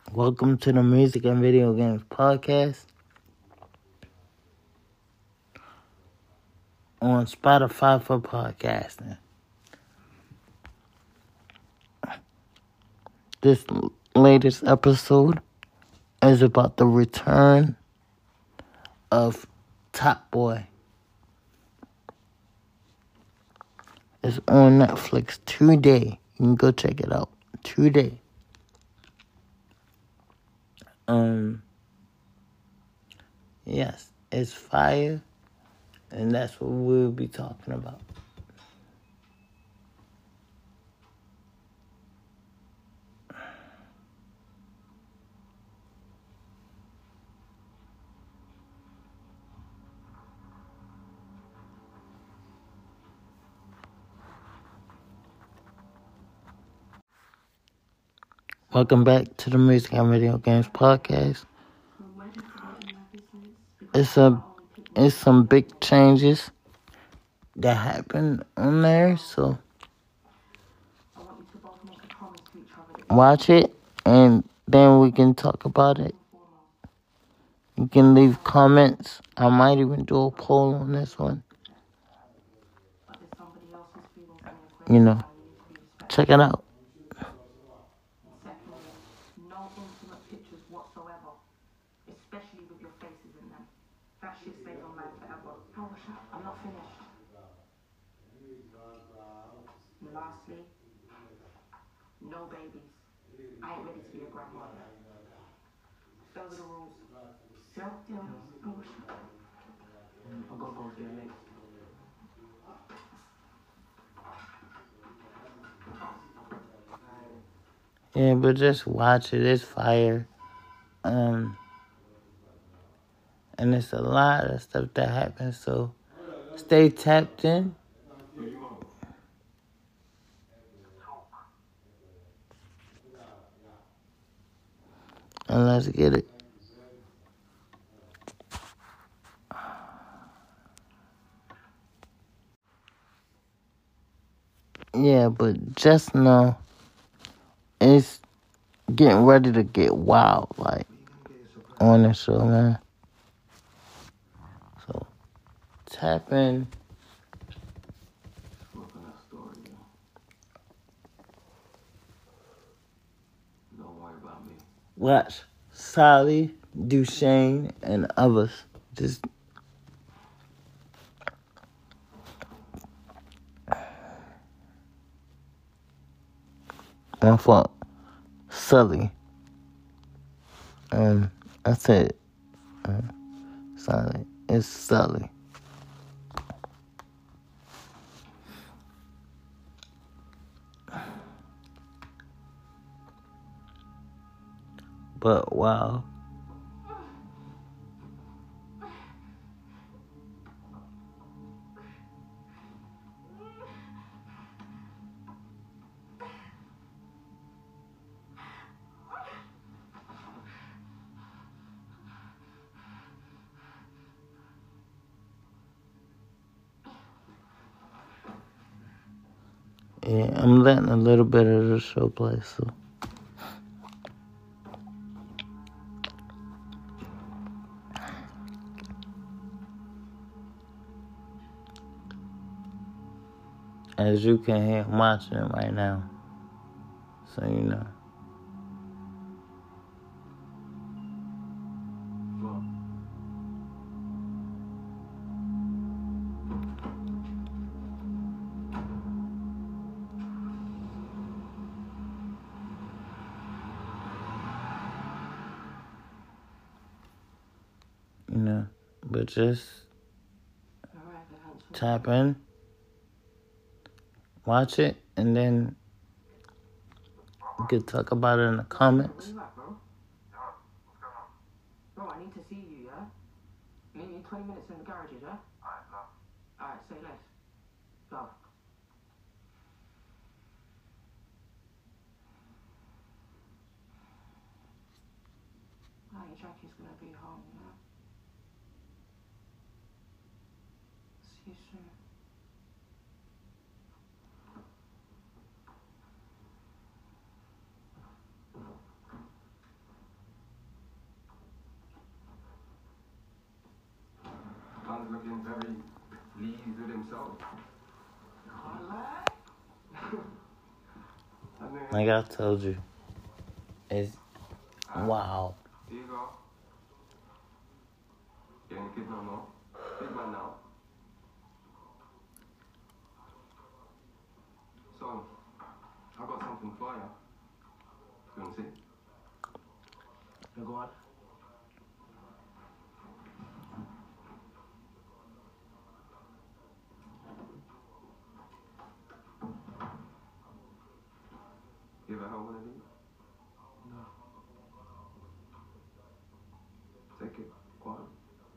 Welcome to the Music and Video Games Podcast on Spotify for podcasting. This latest episode is about the return of Top Boy. It's on Netflix today. You can go check it out today. Yes, it's fire, and that's what we'll be talking about. Welcome back to the Music and Video Games Podcast. It's some big changes that happened on there, so watch it and then we can talk about it. You can leave comments. I might even do a poll on this one. Check it out. No intimate pictures whatsoever, especially with your faces in them. That shit stays online forever. I'm not finished. And lastly, no babies. I ain't ready to be a grandmother. Those are the rules. Still, I've got both your legs. Yeah, but just watch it. It's fire. And it's a lot of stuff that happens, so stay tapped in. And let's get it. Yeah, but just know it's getting ready to get wild, like, on the show, man. So, tap in. Watch Sally, Duchesne, and others. Just my fault. Sully. I said Sally. It's Sully. But wow. Yeah, I'm letting a little bit of the show play, so. As you can hear, I'm watching it right now. So you know. But just tap in, watch it, and then you can talk about it in the comments. Bro, I need to see you, yeah? Meet me 20 minutes in the garage, yeah? Alright, say less. Love. Jackie's gonna be home, yeah? See you soon. leaves with himself. Like I told you, it's wow. Here you go. You ain't a kid no more. Big man now. So, I got something for you. You want to see? Yeah, go on. You ever had one of these? No. Take it. Go on.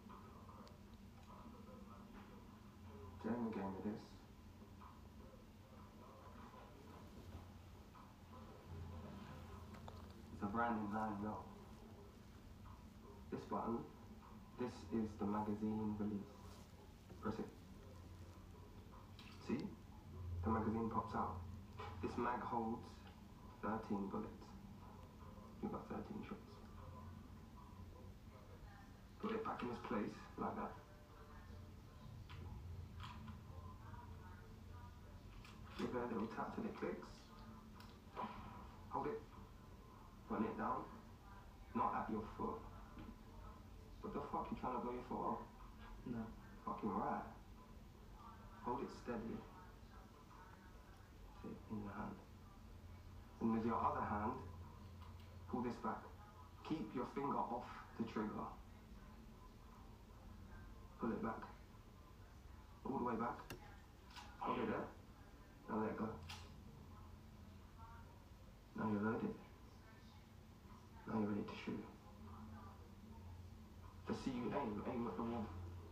Jamie gave me this. It's a brand new 9mm. This button, this is the magazine release. Press it. See? The magazine pops out. This mag holds 13 bullets. You've got 13 shots. Put it back in its place, like that. Give it a little tap till it clicks. Hold it. Run it down. Not at your foot. What the fuck you trying to blow your foot off? No. Fucking right. Hold it steadily. See, in your hand. And with your other hand, pull this back. Keep your finger off the trigger. Pull it back. All the way back. Hold it there. Now let go. Now you're loaded. Now you're ready to shoot. Just see you aim at the wall.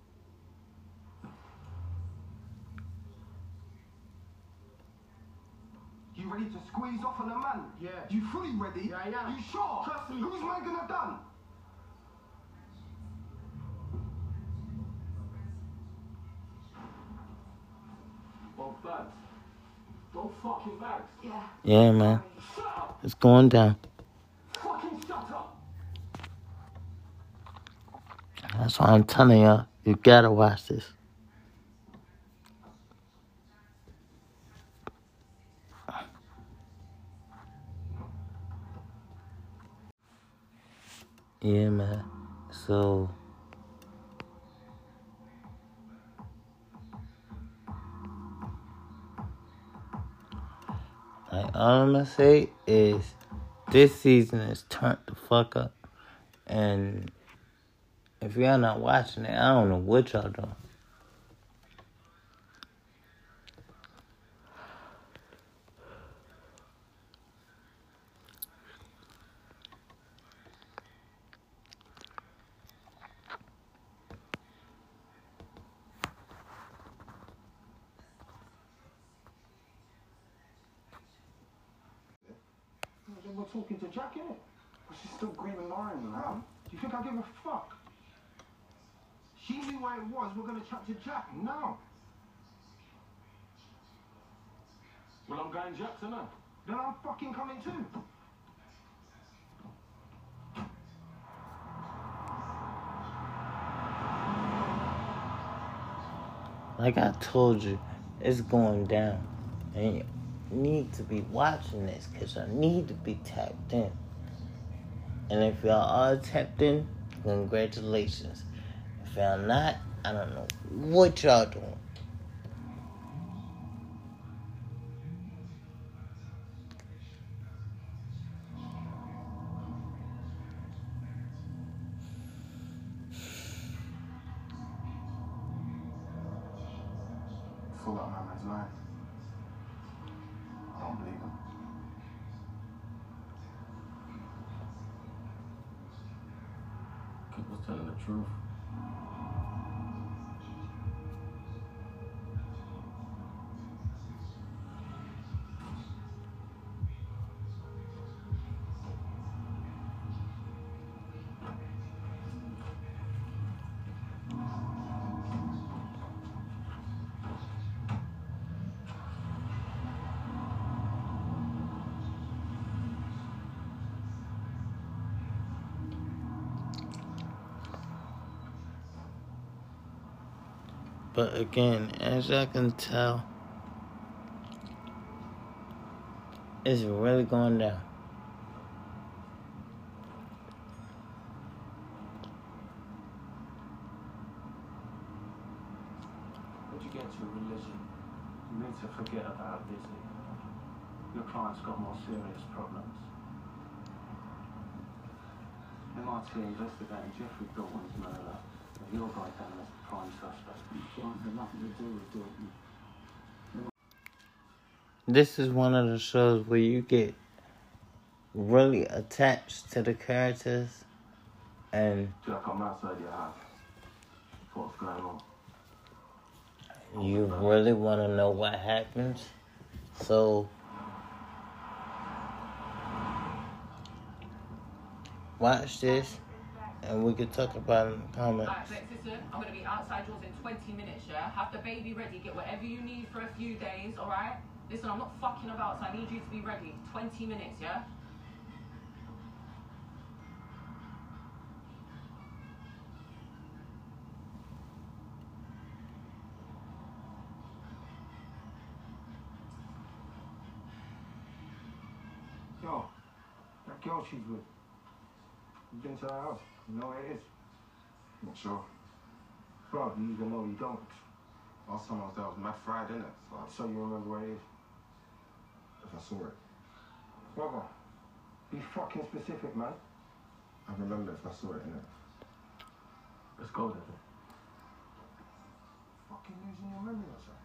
You ready to squeeze off on a man? Yeah. You fully ready? Yeah, I am. You sure? Trust me. Who's man gonna done? Both bags. Both fucking bags. Yeah. Yeah, man. Shut up. It's going down. Fucking shut up. That's why I'm telling y'all, you gotta watch this. Yeah, man. So, like, all I'm gonna say is this season is turned the fuck up. And if y'all not watching it, I don't know what y'all doing. We're talking to Jack, innit? But she's still grieving Lauren, man. Do you think I give a fuck? She knew where it was. We're gonna chat to Jack now. Well, I'm going Jackson now. Then I'm fucking coming too. Like I told you, it's going down. And you need to be watching this because I need to be tapped in. And if y'all are tapped in, congratulations. If y'all not, I don't know what y'all doing. Full up my man's line. I don't believe him. Kid was telling the truth. But again, as I can tell, it's really going down. When you get to religion, you need to forget about Disney. Your client's got more serious problems. MIT investigating Jeffrey Dalton's murder. Your guy down as the prime suspect. You can't have nothing to do with Dalton. This is one of the shows where you get really attached to the characters, and Jack, I'm outside your house. What's going on? you really want to know what happens. So, watch this, and we can talk about it in the comments. Alright, Flex, listen, I'm gonna be outside yours in 20 minutes, yeah? Have the baby ready, get whatever you need for a few days, alright? Listen, I'm not fucking about, so I need you to be ready. 20 minutes, yeah? Yo, that girl she's with. You've been to her house. You know where it is? Not sure. Bro, you either know or you don't. Last time I was there, I was mad fried, innit? So you remember where it is. If I saw it, Brother, be fucking specific, man. I remember if I saw it, innit? Let's go then. Fucking losing your memory or something.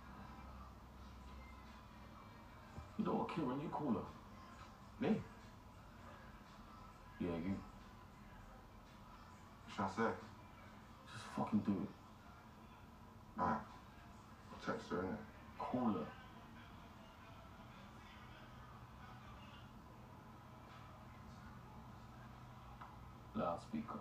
You know what, Kieran, you call her. Me? Yeah, you. What should I say? Just fucking do it. Alright. I'll text her, innit? Call her. Loudspeaker.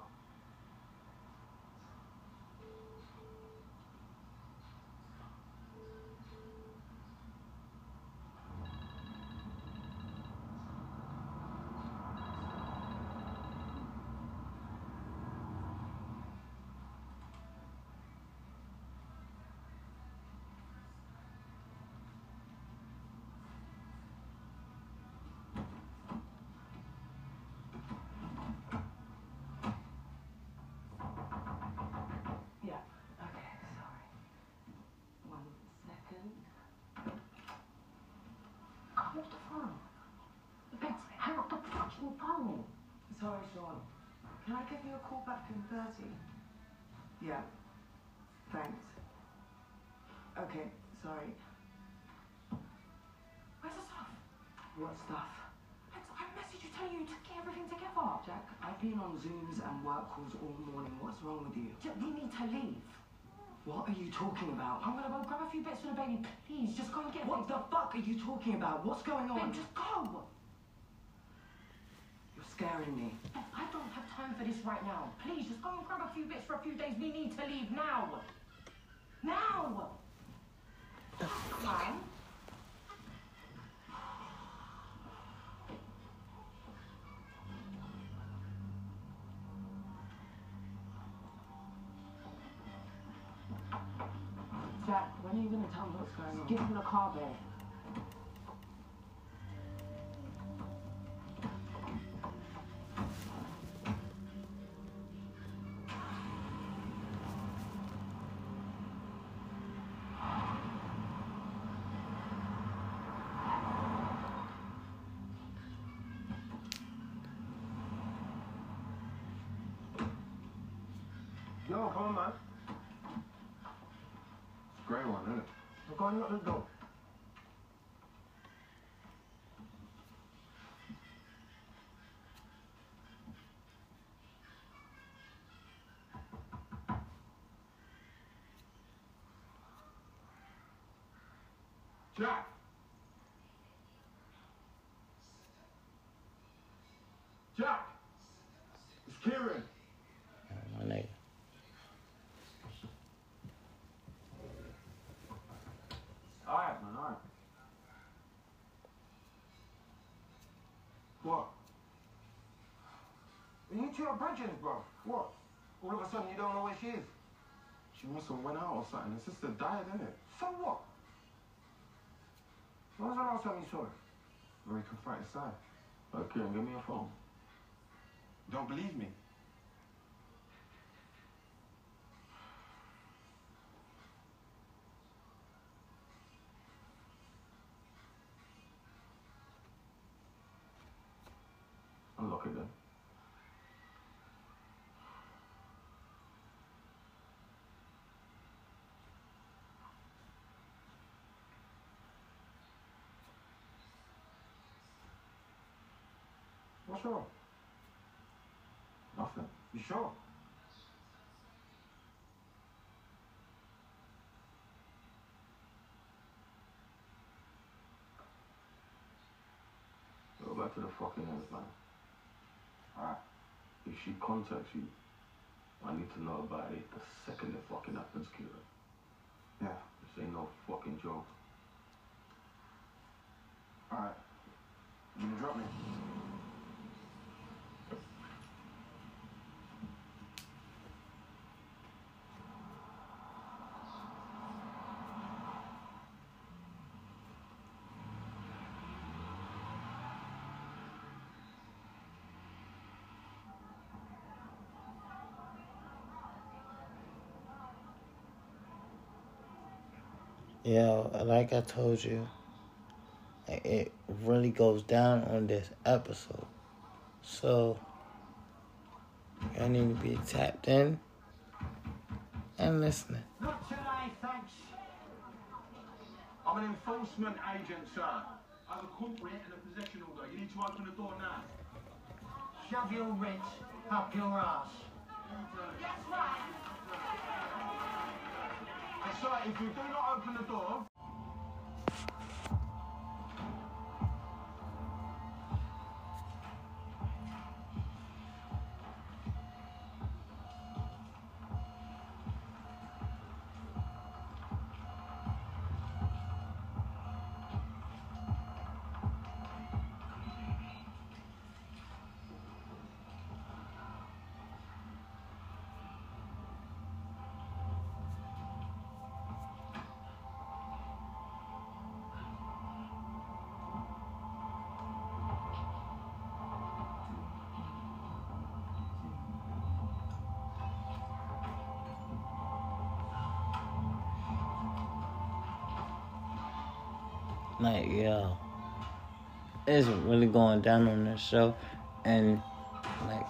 Yeah, okay, sorry. 1 second. Hold the phone. Bex, hang up the fucking phone. Sorry, Sean. Can I give you a call back in 30? Yeah. Thanks. Okay, sorry. Where's the stuff? What stuff? I messaged you telling you to get everything together. Jack, I've been on Zooms and work calls all morning. What's wrong with you? Jack, we need to leave. What are you talking about? I'm gonna go grab a few bits for the baby. Please, just go and get What the fuck are you talking about? What's going on? Babe, just go. You're scaring me. I don't have time for this right now. Please, just go and grab a few bits for a few days. We need to leave now. Now. Fine. Jack, when are you gonna tell me what's going on? Get in the car, babe. Yo, come on, man. Grey one, innit? I'll go and knock the door. Jack! Jack! It's Kieran! My nigga. Alright, man, alright. What? You two are bridges, bro. What? All of a sudden you don't know where she is? She must have went out or something. Her sister died, innit? So what? When was the last time you saw her? Where you can fight inside. Kieran, give me your phone. Don't believe me? Unlock it then. What's wrong? Nothing. You sure? Go back to the fucking end, man. Alright. If she contacts you, I need to know about it the second it fucking happens, Kieran. Yeah. This ain't no fucking joke. Alright. You gonna drop me? Yo, like I told you, it really goes down on this episode. So, I need to be tapped in and listening. Not today, thanks. I'm an enforcement agent, sir. I have a court writ and a possession order. You need to open the door now. Shove your writ up your ass. And sir, if you do not open the door... Like, yo, it's really going down on this show. And, like,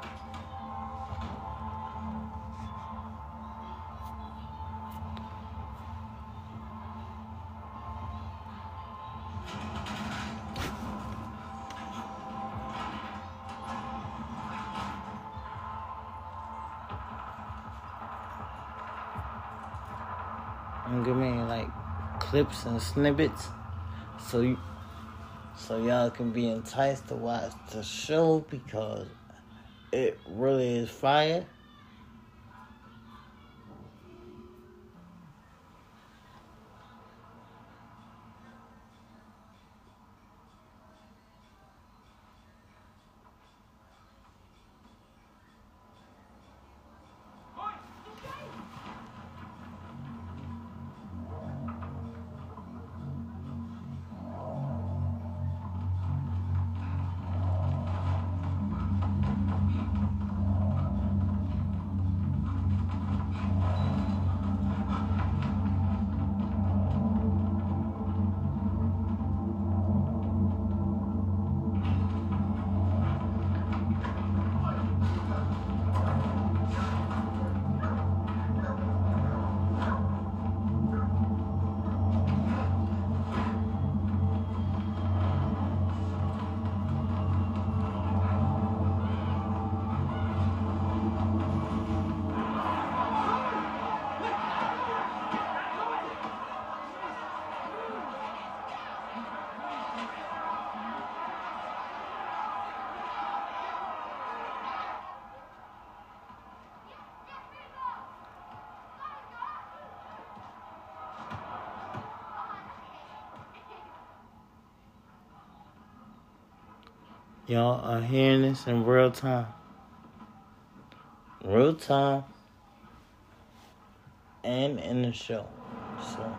I'm giving like clips and snippets so y'all can be enticed to watch the show because it really is fire. Y'all are hearing this in real time. Real time. and in the show. So.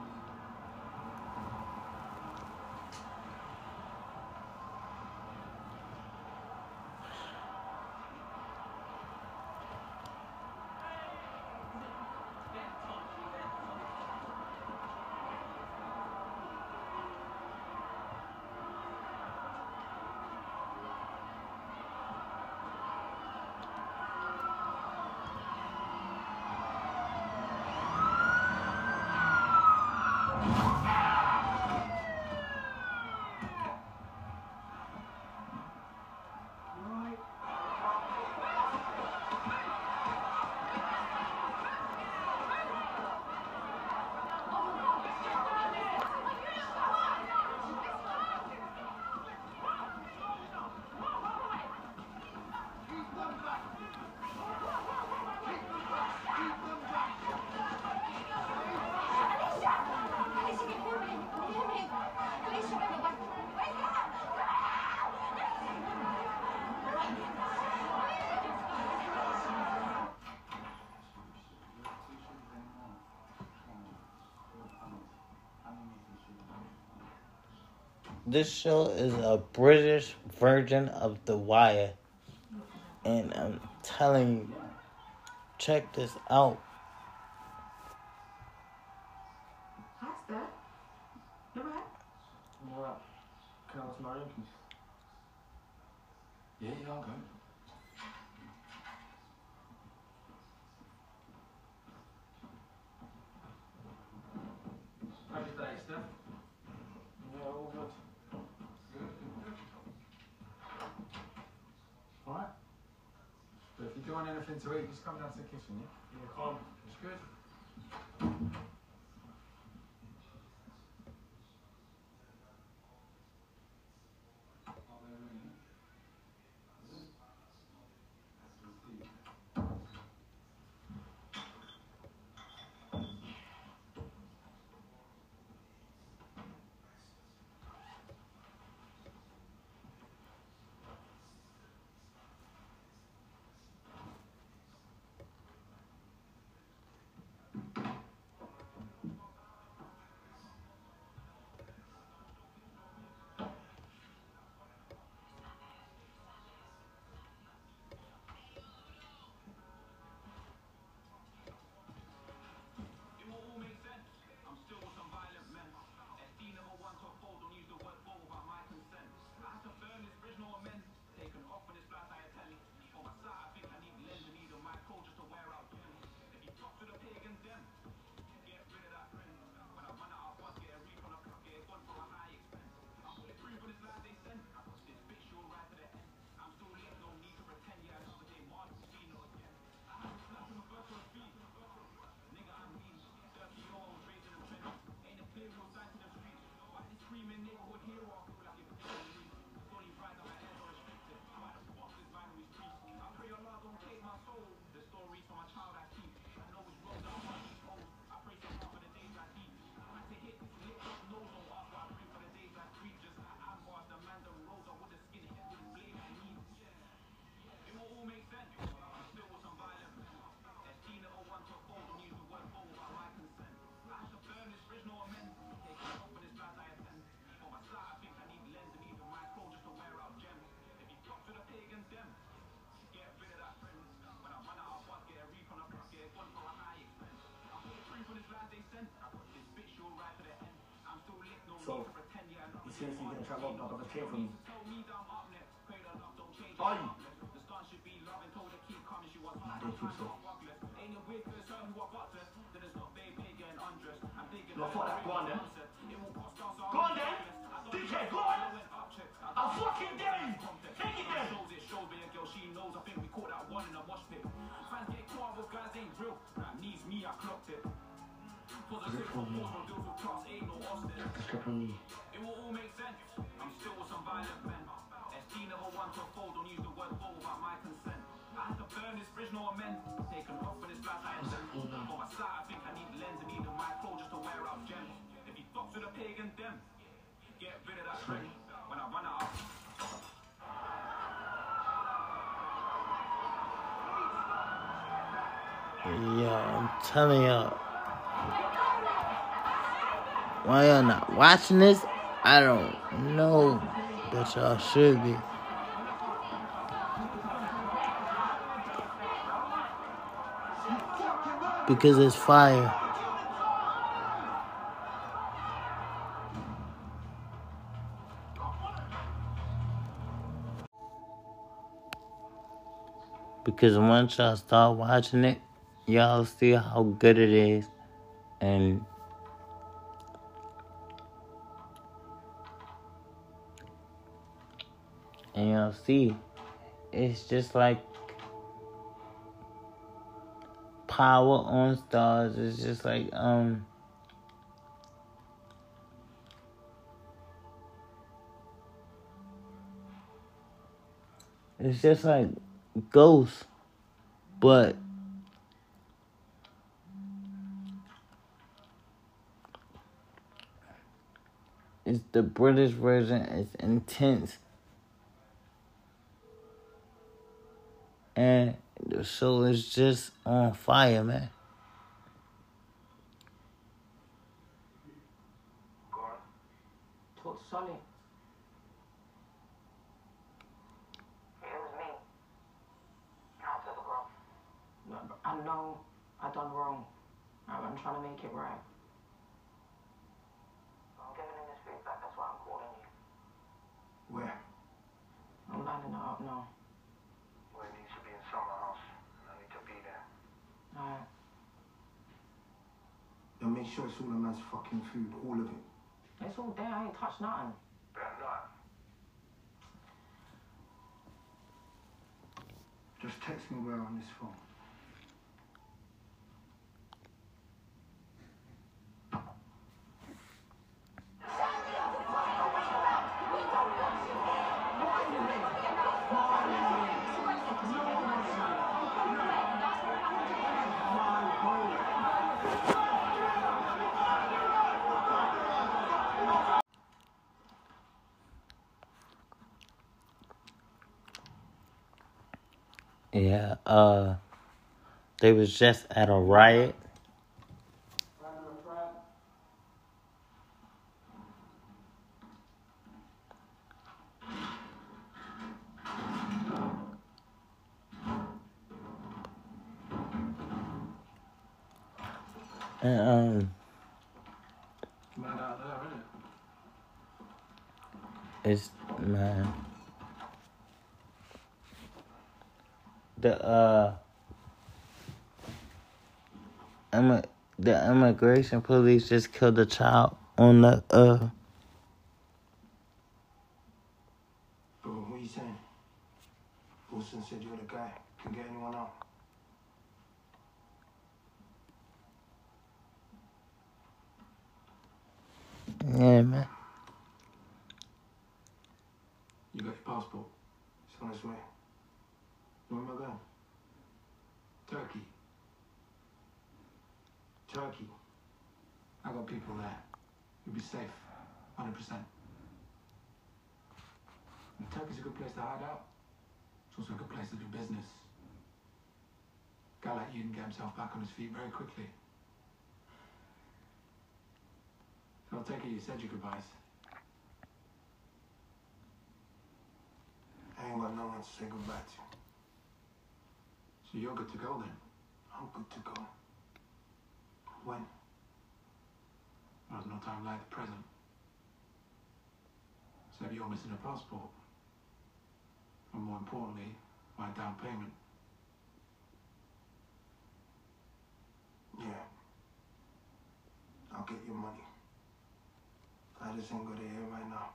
This show is a British version of The Wire. And I'm telling you, check this out. Hi, Steph. You alright? I'm alright. Can I ask my room, please? Yeah, I'll go. How's your day, Steph? Yeah, all good. Alright? But if you do want anything to eat, just come down to the kitchen, yeah? Yeah, calm. It's good. So, you seriously gonna try to knock off the chain from me? Are you? I don't think so. No, fuck that. Go on then. Go on then. DJ, go on. I'm fucking dead. Take it then. Strap on me. It will all make sense. I'm still with some violent men. SD never want to fold, don't use the word fold without my consent. I had to burn this bridge, no amends. Taken off for this life I intend. For my side, I think I need lens and need a micro just to wear out gems. If he fucks with a pagan, them get rid of that friend. When I run out. Yeah, I'm telling y'all. Why y'all not watching this? I don't know, but y'all should be. Because it's fire. Because once y'all start watching it, y'all see how good it is. And y'all see, it's just like Power on Stars. It's just like, it's just like Ghost, but it's the British version. It's intense. And the show is just on fire, man. Talk to Sonny. It was me. I'll tell the girl. I know I done wrong. I'm trying to make it right. I'm giving him this feedback, that's why I'm calling you. Where? I'm lining it up now. Well, it needs to be in Summer House. I need to be there. Alright. Now make sure it's all a man's fucking food, all of it. It's all there, I ain't touched nothing. Better not. Just text me where on this phone. Yeah, they was just at a riot. And Mad out there, innit? it's man. The immigration police just killed a child on the Bro, what are you saying? Wilson said you're the guy. Can get anyone out. Yeah, man. You got your passport? It's on its way. Where am I going? Turkey. Turkey. I got people there. You'll be safe. 100%. And Turkey's a good place to hide out. It's also a good place to do business. A guy like you can get himself back on his feet very quickly. So I'll take it you said your goodbyes. I ain't got no one to say goodbye to. So you're good to go then? I'm good to go. When? There's no time like the present. So if you're missing a passport, and more importantly, my down payment. Yeah. I'll get your money. I just ain't got it here right now.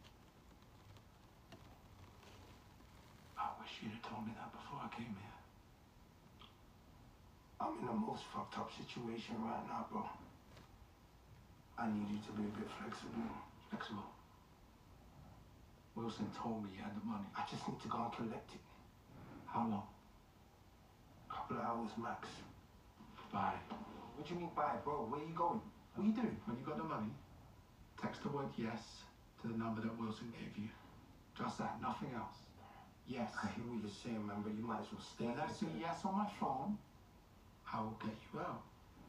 I wish you'd have told me that before I came here. I'm in the most fucked up situation right now, bro. I need you to be a bit flexible. Flexible? Wilson told me you had the money. I just need to go and collect it. How long? Couple of hours max. Bye. What do you mean bye, bro? Where are you going? What are you doing? When you got the money, text the word yes to the number that Wilson gave you. Just that, nothing else. Yes. I hear what you're saying, man, but you might as well stay. When I see yes on my phone, I will get you out.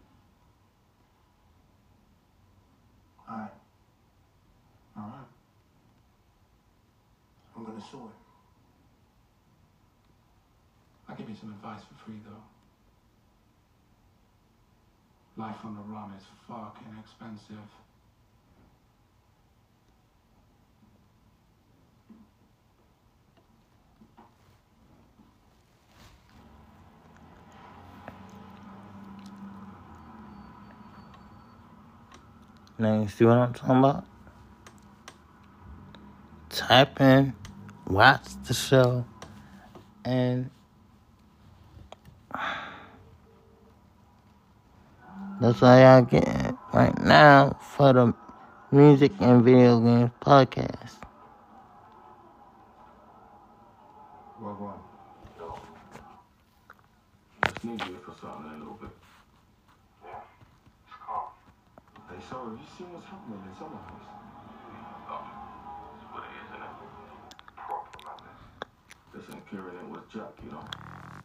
Alright. Alright. I'm gonna sort it. I'll give you some advice for free, though. Life on the run is fucking expensive. Now you see what I'm talking about? Type in, watch the show, and that's all y'all getting right now for the Music and Video Games Podcast. Well, go on. Yo. Just need you for something in a little bit. Yeah? It's calm. Hey, so have you seen what's happening in Summer House? Oh. That's what it is, isn't it? Proper madness. Listen, clearing it with Jack, you know.